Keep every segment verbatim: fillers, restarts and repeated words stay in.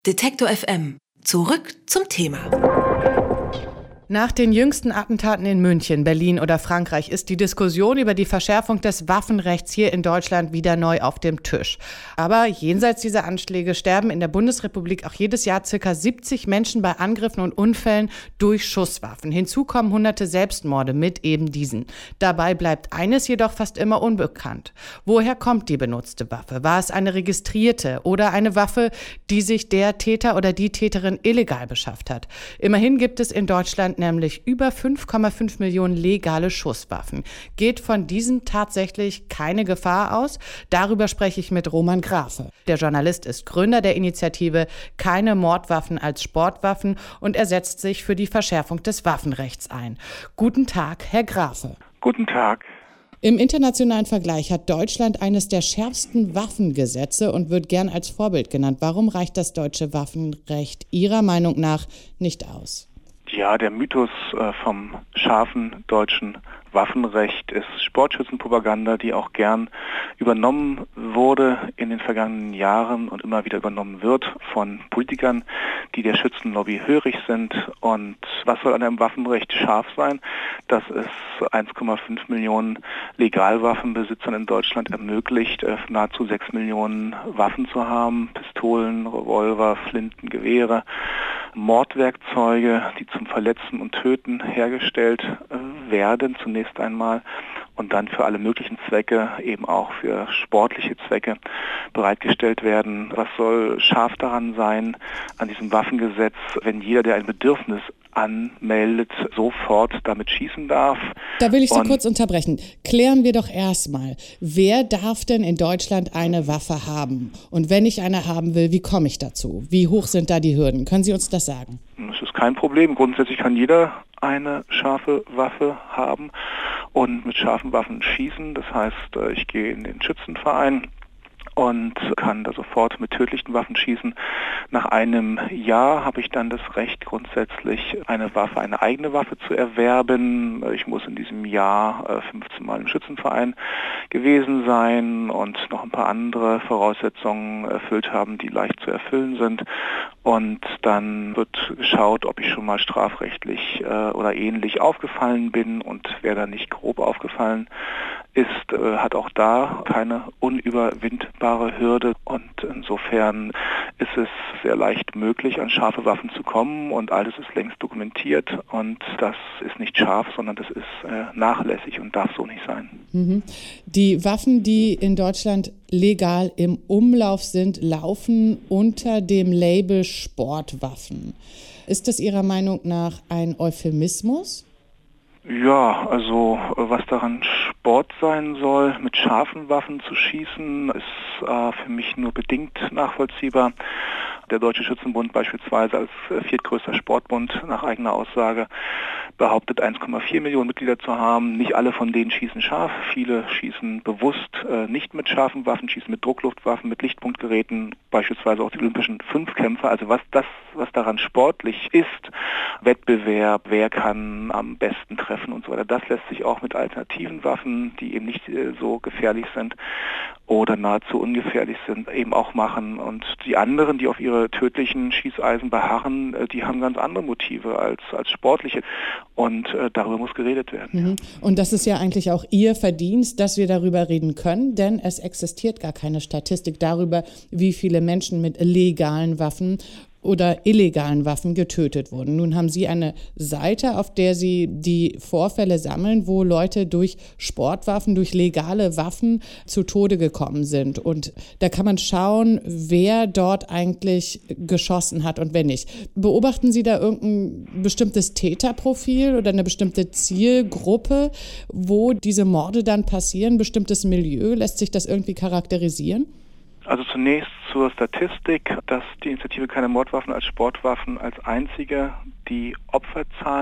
Detektor F M. Zurück zum Thema. Nach den jüngsten Attentaten in München, Berlin oder Frankreich ist die Diskussion über die Verschärfung des Waffenrechts hier in Deutschland wieder neu auf dem Tisch. Aber jenseits dieser Anschläge sterben in der Bundesrepublik auch jedes Jahr ca. siebzig Menschen bei Angriffen und Unfällen durch Schusswaffen. Hinzu kommen hunderte Selbstmorde mit eben diesen. Dabei bleibt eines jedoch fast immer unbekannt. Woher kommt die benutzte Waffe? War es eine registrierte oder eine Waffe, die sich der Täter oder die Täterin illegal beschafft hat? Immerhin gibt es in Deutschland nämlich über fünf Komma fünf Millionen legale Schusswaffen. Geht von diesen tatsächlich keine Gefahr aus? Darüber spreche ich mit Roman Grafe. Der Journalist ist Gründer der Initiative Keine Mordwaffen als Sportwaffen und er setzt sich für die Verschärfung des Waffenrechts ein. Guten Tag, Herr Grafe. Guten Tag. Im internationalen Vergleich hat Deutschland eines der schärfsten Waffengesetze und wird gern als Vorbild genannt. Warum reicht das deutsche Waffenrecht Ihrer Meinung nach nicht aus? Ja, der Mythos äh, vom scharfen deutschen Waffenrecht ist Sportschützenpropaganda, die auch gern übernommen wurde in den vergangenen Jahren und immer wieder übernommen wird von Politikern, die der Schützenlobby hörig sind. Und was soll an einem Waffenrecht scharf sein? Dass es eins Komma fünf Millionen Legalwaffenbesitzern in Deutschland ermöglicht, äh, nahezu sechs Millionen Waffen zu haben, Pistolen, Revolver, Flinten, Gewehre, Mordwerkzeuge, die zum Verletzen und Töten hergestellt äh, werden, zunächst einmal, und dann für alle möglichen Zwecke, eben auch für sportliche Zwecke bereitgestellt werden. Was soll scharf daran sein, an diesem Waffengesetz, wenn jeder, der ein Bedürfnis anmeldet, sofort damit schießen darf? Da will ich Sie und kurz unterbrechen. Klären wir doch erstmal, wer darf denn in Deutschland eine Waffe haben? Und wenn ich eine haben will, wie komme ich dazu? Wie hoch sind da die Hürden? Können Sie uns das sagen? Das ist kein Problem. Grundsätzlich kann jeder eine scharfe Waffe haben und mit scharfen Waffen schießen. Das heißt, ich gehe in den Schützenverein und kann da sofort mit tödlichen Waffen schießen. Nach einem Jahr habe ich dann das Recht, grundsätzlich eine Waffe, eine eigene Waffe zu erwerben. Ich muss in diesem Jahr fünfzehn Mal im Schützenverein gewesen sein und noch ein paar andere Voraussetzungen erfüllt haben, die leicht zu erfüllen sind. Und dann wird geschaut, ob ich schon mal strafrechtlich äh, oder ähnlich aufgefallen bin, und wer da nicht grob aufgefallen ist, äh, hat auch da keine unüberwindbare Hürde, und insofern ist es sehr leicht möglich, an scharfe Waffen zu kommen, und alles ist längst dokumentiert, und das ist nicht scharf, sondern das ist äh, nachlässig und darf so nicht sein. Mhm. Die Waffen, die in Deutschland legal im Umlauf sind, laufen unter dem Label Sportwaffen. Ist das Ihrer Meinung nach ein Euphemismus? Ja, also was daran Sport sein soll, mit scharfen Waffen zu schießen, ist äh, für mich nur bedingt nachvollziehbar. Der Deutsche Schützenbund beispielsweise als viertgrößter Sportbund nach eigener Aussage behauptet, eins Komma vier Millionen Mitglieder zu haben. Nicht alle von denen schießen scharf. Viele schießen bewusst äh, nicht mit scharfen Waffen, schießen mit Druckluftwaffen, mit Lichtpunktgeräten, beispielsweise auch die olympischen Fünfkämpfer. Also was das, was daran sportlich ist, Wettbewerb, wer kann am besten treffen und so weiter, das lässt sich auch mit alternativen Waffen, die eben nicht äh, so gefährlich sind oder nahezu ungefährlich sind, eben auch machen. Und die anderen, die auf ihre tödlichen Schießeisen beharren, äh, die haben ganz andere Motive als, als sportliche. Und äh, darüber muss geredet werden. Mhm. Und das ist ja eigentlich auch Ihr Verdienst, dass wir darüber reden können, denn es existiert gar keine Statistik darüber, wie viele Menschen mit legalen Waffen oder illegalen Waffen getötet wurden. Nun haben Sie eine Seite, auf der Sie die Vorfälle sammeln, wo Leute durch Sportwaffen, durch legale Waffen zu Tode gekommen sind. Und da kann man schauen, wer dort eigentlich geschossen hat und wer nicht. Beobachten Sie da irgendein bestimmtes Täterprofil oder eine bestimmte Zielgruppe, wo diese Morde dann passieren, bestimmtes Milieu? Lässt sich das irgendwie charakterisieren? Also zunächst zur Statistik, dass die Initiative Keine Mordwaffen als Sportwaffen als einzige die Opferzahlen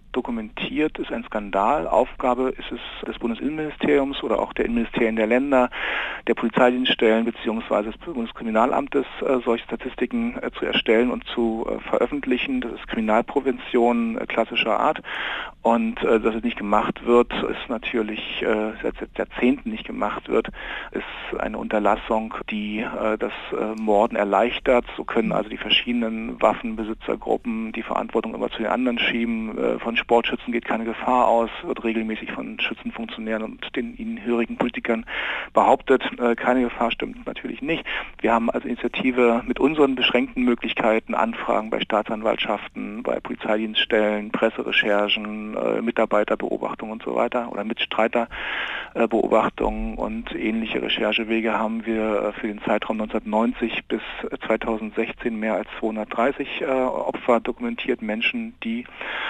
dokumentiert, ist ein Skandal. Aufgabe ist es des Bundesinnenministeriums oder auch der Innenministerien der Länder, der Polizeidienststellen bzw. des Bundeskriminalamtes, äh, solche Statistiken äh, zu erstellen und zu äh, veröffentlichen. Das ist Kriminalprävention äh, klassischer Art. Und äh, dass es nicht gemacht wird, ist natürlich äh, seit Jahrzehnten nicht gemacht wird, ist eine Unterlassung, die äh, das äh, Morden erleichtert. So können also die verschiedenen Waffenbesitzergruppen die Verantwortung immer zu den anderen schieben. Äh, von Sportschützen geht keine Gefahr aus, wird regelmäßig von Schützenfunktionären und den ihnen hörigen Politikern behauptet. Äh, keine Gefahr stimmt natürlich nicht. Wir haben als Initiative mit unseren beschränkten Möglichkeiten Anfragen bei Staatsanwaltschaften, bei Polizeidienststellen, Presserecherchen, äh, Mitarbeiterbeobachtungen und so weiter oder Mitstreiterbeobachtungen und ähnliche Recherchewege haben wir äh, für den Zeitraum neunzehnhundertneunzig bis zweitausendsechzehn mehr als zweihundertdreißig äh, Opfer dokumentiert, Menschen, die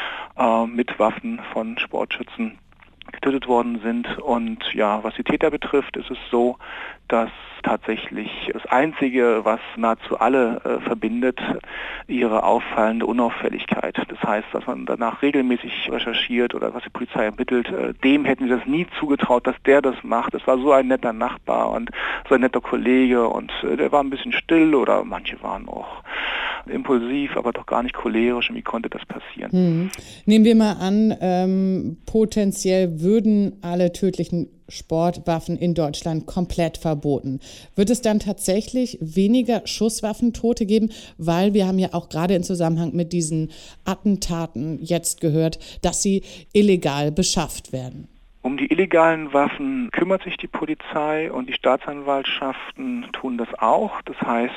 äh, mit Waffen von Sportschützen getötet worden sind. Und ja, was die Täter betrifft, ist es so, dass tatsächlich das Einzige, was nahezu alle äh, verbindet, ihre auffallende Unauffälligkeit. Das heißt, dass man danach regelmäßig recherchiert oder was die Polizei ermittelt, äh, dem hätten wir das nie zugetraut, dass der das macht. Das war so ein netter Nachbar und so ein netter Kollege und äh, der war ein bisschen still oder manche waren auch impulsiv, aber doch gar nicht cholerisch. Und wie konnte das passieren? Hm. Nehmen wir mal an, ähm, potenziell würden alle tödlichen Sportwaffen in Deutschland komplett verboten. Wird es dann tatsächlich weniger Schusswaffentote geben? Weil wir haben ja auch gerade im Zusammenhang mit diesen Attentaten jetzt gehört, dass sie illegal beschafft werden. Um die illegalen Waffen kümmert sich die Polizei und die Staatsanwaltschaften tun das auch. Das heißt,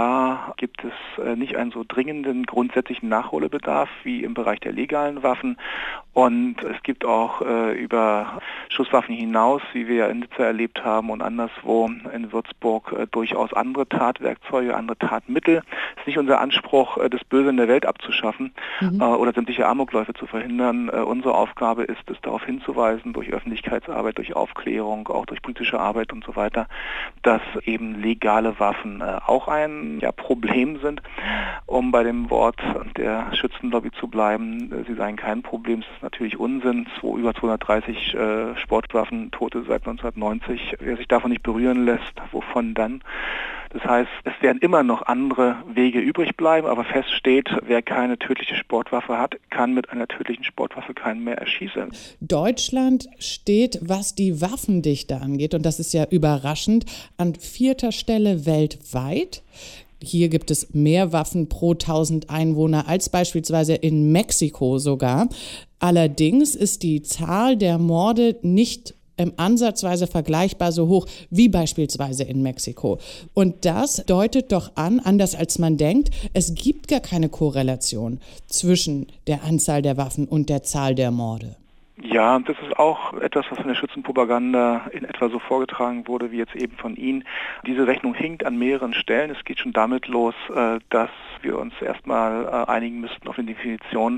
da gibt es nicht einen so dringenden grundsätzlichen Nachholbedarf wie im Bereich der legalen Waffen. Und es gibt auch äh, über Schusswaffen hinaus, wie wir ja in Nizza erlebt haben und anderswo in Würzburg, äh, durchaus andere Tatwerkzeuge, andere Tatmittel. Es ist nicht unser Anspruch, äh, das Böse in der Welt abzuschaffen mhm. äh, oder sämtliche Amokläufe zu verhindern. Äh, unsere Aufgabe ist es, darauf hinzuweisen, durch Öffentlichkeitsarbeit, durch Aufklärung, auch durch politische Arbeit und so weiter, dass eben legale Waffen äh, auch ein ja, Problem sind. Um bei dem Wort der Schützenlobby zu bleiben, äh, sie seien kein Problem. Es ist natürlich Unsinn. Zwei, über zweihundertdreißig äh, Sportwaffentote seit neunzehnhundertneunzig. Wer sich davon nicht berühren lässt, wovon dann? Das heißt, es werden immer noch andere Wege übrig bleiben, aber fest steht, wer keine tödliche Sportwaffe hat, kann mit einer tödlichen Sportwaffe keinen mehr erschießen. Deutschland steht, was die Waffendichte angeht, und das ist ja überraschend, an vierter Stelle weltweit. Hier gibt es mehr Waffen pro tausend Einwohner als beispielsweise in Mexiko sogar. Allerdings ist die Zahl der Morde nicht im ansatzweise vergleichbar so hoch wie beispielsweise in Mexiko. Und das deutet doch an, anders als man denkt, es gibt gar keine Korrelation zwischen der Anzahl der Waffen und der Zahl der Morde. Ja, das ist auch etwas, was von der Schützenpropaganda in etwa so vorgetragen wurde, wie jetzt eben von Ihnen. Diese Rechnung hinkt an mehreren Stellen. Es geht schon damit los, dass wir uns erstmal einigen müssten auf eine Definition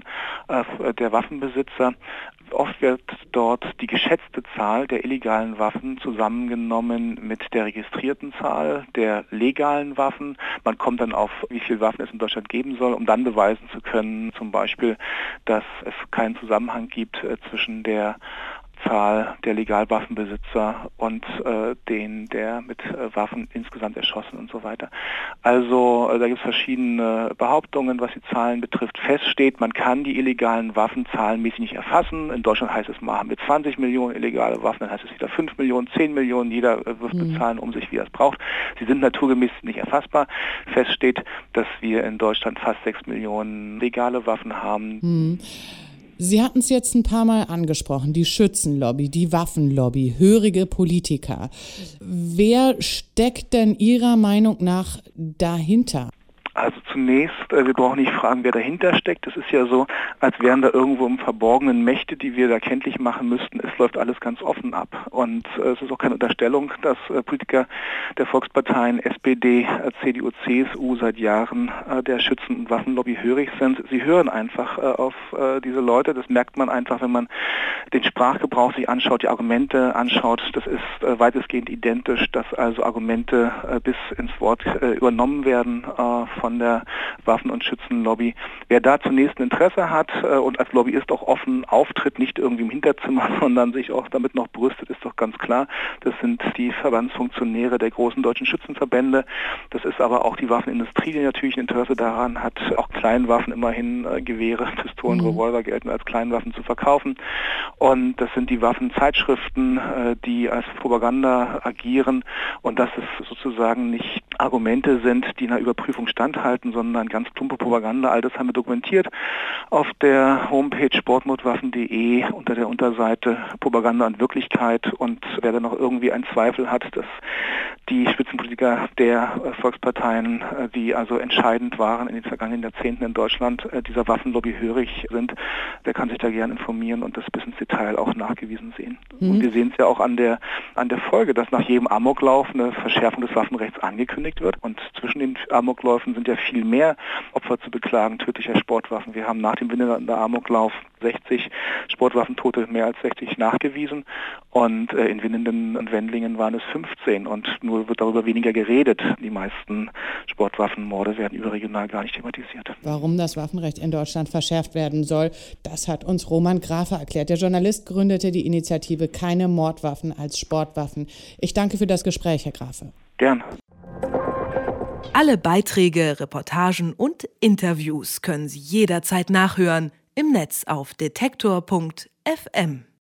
der Waffenbesitzer. Oft wird dort die geschätzte Zahl der illegalen Waffen zusammengenommen mit der registrierten Zahl der legalen Waffen. Man kommt dann auf, wie viele Waffen es in Deutschland geben soll, um dann beweisen zu können, zum Beispiel, dass es keinen Zusammenhang gibt äh, zwischen der Zahl der Legalwaffenbesitzer und äh, den der mit äh, Waffen insgesamt erschossen und so weiter. Also äh, da gibt es verschiedene Behauptungen, was die Zahlen betrifft. Fest steht, man kann die illegalen Waffen zahlenmäßig nicht erfassen. In Deutschland heißt es mal, haben wir zwanzig Millionen illegale Waffen, dann heißt es wieder fünf Millionen, zehn Millionen, jeder äh, wirft mhm. Zahlen um sich, wie er es braucht. Sie sind naturgemäß nicht erfassbar. Fest steht, dass wir in Deutschland fast sechs Millionen legale Waffen haben. Mhm. Sie hatten es jetzt ein paar Mal angesprochen, die Schützenlobby, die Waffenlobby, hörige Politiker. Wer steckt denn Ihrer Meinung nach dahinter? Also zunächst, äh, wir brauchen nicht fragen, wer dahinter steckt. Es ist ja so, als wären da irgendwo im Verborgenen Mächte, die wir da kenntlich machen müssten. Es läuft alles ganz offen ab. Und äh, es ist auch keine Unterstellung, dass äh, Politiker der Volksparteien S P D, äh, C D U, C S U seit Jahren äh, der Schützen- und Waffenlobby hörig sind. Sie hören einfach äh, auf äh, diese Leute. Das merkt man einfach, wenn man den Sprachgebrauch sich anschaut, die Argumente anschaut. Das ist äh, weitestgehend identisch, dass also Argumente äh, bis ins Wort äh, übernommen werden äh, von der Waffen- und Schützenlobby. Wer da zunächst ein Interesse hat äh, und als Lobbyist auch offen auftritt, nicht irgendwie im Hinterzimmer, sondern sich auch damit noch brüstet, ist doch ganz klar. Das sind die Verbandsfunktionäre der großen deutschen Schützenverbände. Das ist aber auch die Waffenindustrie, die natürlich ein Interesse daran hat, auch Kleinwaffen, immerhin äh, Gewehre, Pistolen, mhm. Revolver gelten als Kleinwaffen zu verkaufen. Und das sind die Waffenzeitschriften, äh, die als Propaganda agieren. Und dass es sozusagen nicht Argumente sind, die einer Überprüfung standhalten, sondern ganz plumpe Propaganda. All das haben wir dokumentiert auf der Homepage sportmordwaffen punkt de unter der Unterseite Propaganda und Wirklichkeit. Und wer da noch irgendwie einen Zweifel hat, dass die Spitzenpolitiker der Volksparteien, die also entscheidend waren in den vergangenen Jahrzehnten in Deutschland, dieser Waffenlobby hörig sind, der kann sich da gerne informieren und das bis ins Detail auch nachgewiesen sehen. Mhm. Und wir sehen es ja auch an der, an der Folge, dass nach jedem Amoklauf eine Verschärfung des Waffenrechts angekündigt wird. Und zwischen den Amokläufen sind ja viel mehr Opfer zu beklagen, tödlicher Sportwaffen. Wir haben nach dem Windener Amoklauf sechzig Sportwaffentote, mehr als sechzig nachgewiesen. Und äh, in Winnenden und Wendlingen waren es fünfzehn. Und nur wird darüber weniger geredet. Die meisten Sportwaffenmorde werden überregional gar nicht thematisiert. Warum das Waffenrecht in Deutschland verschärft werden soll, das hat uns Roman Grafe erklärt. Der Journalist gründete die Initiative Keine Mordwaffen als Sportwaffen. Ich danke für das Gespräch, Herr Grafe. Gern. Alle Beiträge, Reportagen und Interviews können Sie jederzeit nachhören im Netz auf detektor punkt f m.